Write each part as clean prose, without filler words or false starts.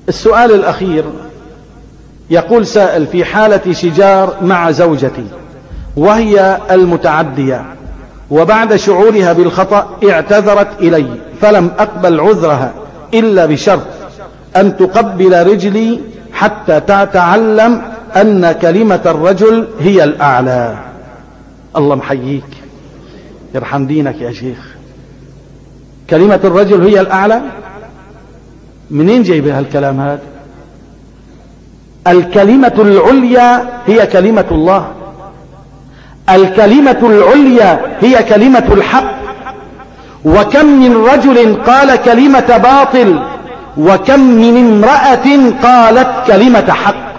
السؤال الأخير، يقول سائل: في حالة شجار مع زوجتي وهي المتعدية، وبعد شعورها بالخطأ اعتذرت إلي، فلم أقبل عذرها إلا بشرط أن تقبل رجلي حتى تتعلم أن كلمة الرجل هي الأعلى. الله محييك، يرحم دينك يا شيخ. كلمة الرجل هي الأعلى؟ منين جايبها الكلام هذا؟ الكلمة العليا هي كلمة الله، الكلمة العليا هي كلمة الحق. وكم من رجل قال كلمة باطل، وكم من امرأة قالت كلمة حق.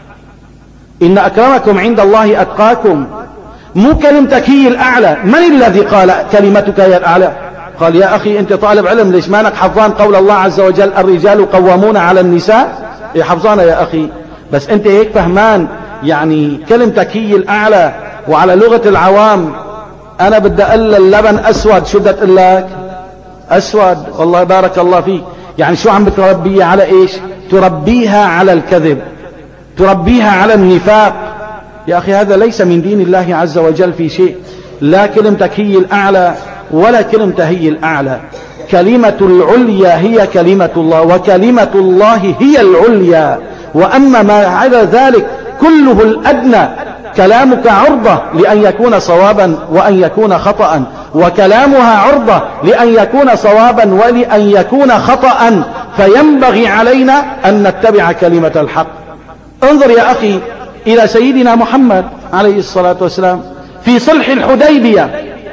إن أكرمكم عند الله أتقاكم. مو كلمتك هي الأعلى. من الذي قال كلمتك هي الأعلى؟ قال: يا أخي أنت طالب علم، ليش مانك حفظان قول الله عز وجل: الرجال قوامون على النساء؟ إيه حفظانا يا أخي، بس أنت هيك فهمان يعني كلمتك هي الأعلى. وعلى لغة العوام أنا بدي أقول اللبن أسود، شو بدي أقول لك؟ أسود. والله بارك الله فيك. يعني شو عم بتربيها على إيش؟ تربيها على الكذب، تربيها على النفاق. يا أخي هذا ليس من دين الله عز وجل في شيء. لا كلمتك هي الأعلى ولا كلمة هي الأعلى. كلمة العليا هي كلمة الله، وكلمة الله هي العليا. وأما ما على ذلك كله الأدنى، كلامك عرضة لأن يكون صوابا وأن يكون خطأ، وكلامها عرضة لأن يكون صوابا ولأن يكون خطأ. فينبغي علينا أن نتبع كلمة الحق. انظر يا أخي إلى سيدنا محمد عليه الصلاة والسلام في صلح الحديبية.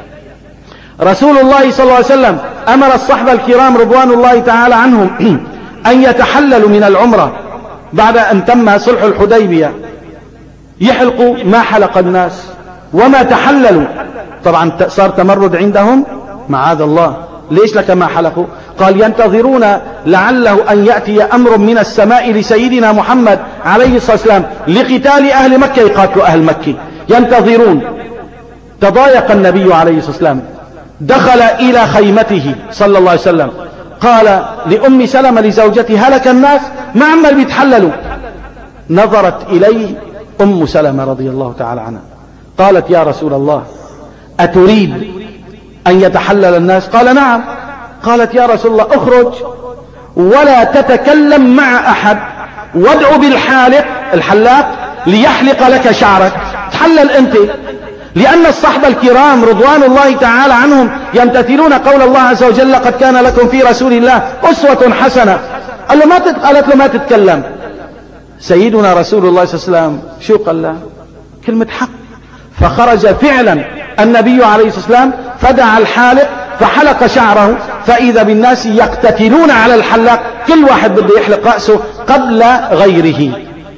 رسول الله صلى الله عليه وسلم أمر الصحبة الكرام رضوان الله تعالى عنهم أن يتحللوا من العمرة بعد أن تم صلح الحديبية. يحلقوا ما حلق الناس وما تحللوا. طبعا صار تمرد عندهم معاذ الله. ليش لك ما حلقوا؟ قال: ينتظرون لعله أن يأتي أمر من السماء لسيدنا محمد عليه الصلاة والسلام لقتال أهل مكة، يقاتلوا أهل مكة، ينتظرون. تضايق النبي عليه الصلاة والسلام، دخل إلى خيمته صلى الله عليه وسلم، قال لأم سلمة لزوجته: هلك الناس، ما عمال بيتحللوا. نظرت إليه أم سلمة رضي الله تعالى عنها، قالت: يا رسول الله أتريد أن يتحلل الناس؟ قال: نعم. قالت: يا رسول الله اخرج ولا تتكلم مع أحد، وادع الحلاق ليحلق لك شعرك، تحلل أنت. لأن الصحبة الكرام رضوان الله تعالى عنهم يمتثلون قول الله عز وجل: قد كان لكم في رسول الله أسوة حسنة. قالت له ما تتكلم. سيدنا رسول الله صلى الله عليه وسلم شو قال له؟ كلمة حق. فخرج فعلا النبي عليه الصلاة والسلام فدعا الحالق فحلق شعره، فإذا بالناس يقتتلون على الحلاق، كل واحد بده يحلق رأسه قبل غيره.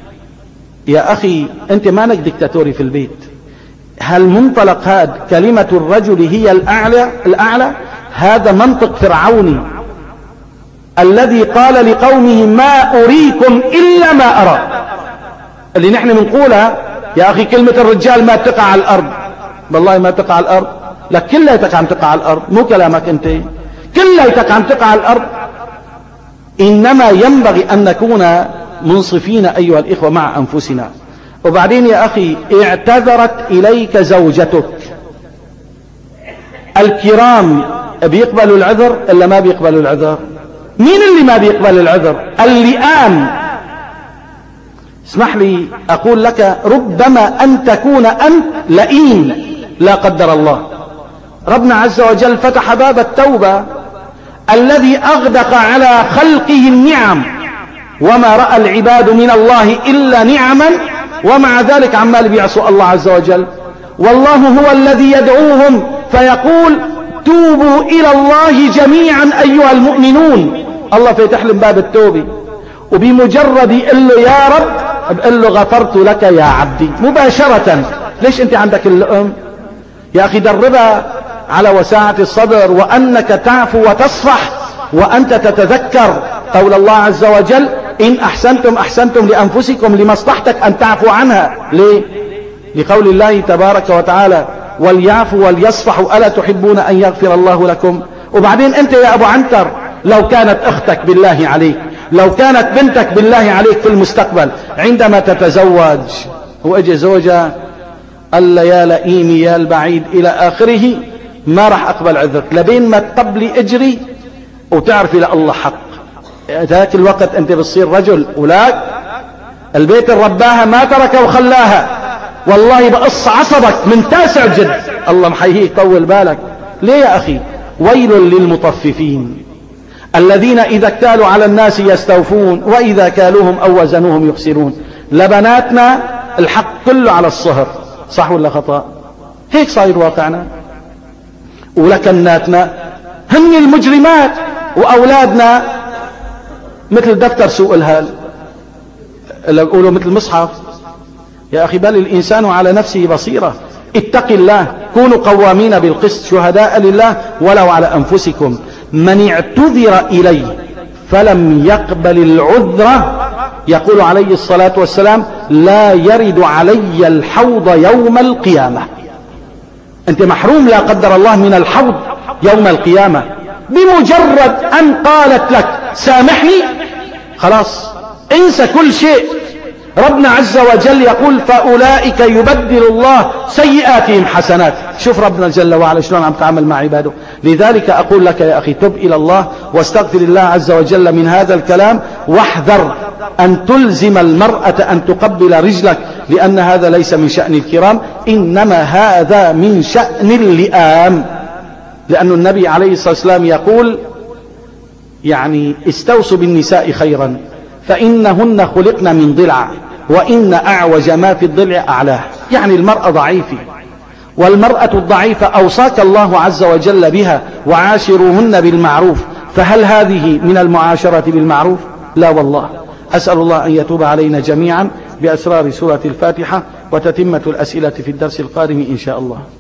يا أخي أنت مانك دكتاتوري في البيت. هل منطلق هذا كلمة الرجل هي الأعلى؟ هذا منطق فرعوني الذي قال لقومه: ما أريكم إلا ما أرى. اللي نحن بنقولها يا أخي كلمة الرجال ما تقع على الأرض. والله ما تقع على الأرض، لك كليتك عم تقع على الأرض، مو كلامك أنت، كليتك عم تقع على الأرض. إنما ينبغي أن نكون منصفين أيها الإخوة مع أنفسنا. وبعدين يا أخي اعتذرت إليك زوجتك. الكرام بيقبلوا العذر إلا ما بيقبلوا العذر؟ مين اللي ما بيقبل العذر؟ اللئام. اسمح لي أقول لك، ربما أن تكون أنت لئيم لا قدر الله. ربنا عز وجل فتح باب التوبة الذي أغدق على خلقه النعم، وما رأى العباد من الله إلا نعما، ومع ذلك عمال بيعصوا الله عز وجل. والله هو الذي يدعوهم فيقول: توبوا إلى الله جميعا أيها المؤمنون. الله فيتح لهم باب التوبة، وبمجرد يقول له يا رب بقول له غفرت لك يا عبدي مباشرة. ليش انت عندك اللؤم؟ يا أخي دربها على وساعة الصدر، وأنك تعفو وتصفح، وأنت تتذكر قول الله عز وجل: إن أحسنتم أحسنتم لأنفسكم، لمصلحتك أن تعفو عنها. ليه؟ لقول الله تبارك وتعالى: وليعفوا وليصفحوا ألا تحبون أن يغفر الله لكم. وبعدين أنت يا أبو عنتر لو كانت أختك بالله عليك، لو كانت بنتك بالله عليك في المستقبل عندما تتزوج وأجي زوجة قال لي يا لئيمي يا البعيد إلى آخره، ما راح أقبل عذرك لبين ما تقبلي اجري وتعرفي لا الله حق. ذاك الوقت أنت بتصير رجل، ولاك البيت الرباها ما ترك وخلاها، والله بقص عصبك من تاسع جد. الله محييك طول بالك. ليه يا أخي؟ ويل للمطففين الذين إذا اكتالوا على الناس يستوفون وإذا كالوهم أو وزنوهم يخسرون. لبناتنا الحق كله على الصهر، صح ولا خطأ؟ هيك صاير واقعنا. ولكناتنا هن المجرمات، وأولادنا مثل دفتر سوء الهال، اللي يقولوا مثل مصحف. يا أخي بل الإنسان على نفسه بصيرة. اتق الله، كونوا قوامين بالقسط شهداء لله ولو على أنفسكم. من اعتذر إليه فلم يقبل العذر يقول عليه الصلاة والسلام لا يرد علي الحوض يوم القيامة. أنت محروم لا قدر الله من الحوض يوم القيامة بمجرد أن قالت لك سامحني، خلاص انسى كل شيء. ربنا عز وجل يقول فأولئك يبدل الله سيئاتهم حسنات. شوف ربنا جل وعلا شلون عم تعامل مع عباده. لذلك أقول لك يا أخي تب إلى الله واستغفر الله عز وجل من هذا الكلام، واحذر أن تلزم المرأة أن تقبل رجلك، لأن هذا ليس من شأن الكرام، إنما هذا من شأن اللئام. لأن النبي عليه الصلاة والسلام يقول يعني استوصوا بالنساء خيرا فإنهن خلقن من ضلع وإن أعوج ما في الضلع أعلاه. يعني المرأة ضعيفة، والمرأة الضعيفة أوصاك الله عز وجل بها وعاشروهن بالمعروف. فهل هذه من المعاشرة بالمعروف؟ لا والله. أسأل الله أن يتوب علينا جميعا بأسرار سورة الفاتحة، وتتمة الأسئلة في الدرس القادم إن شاء الله.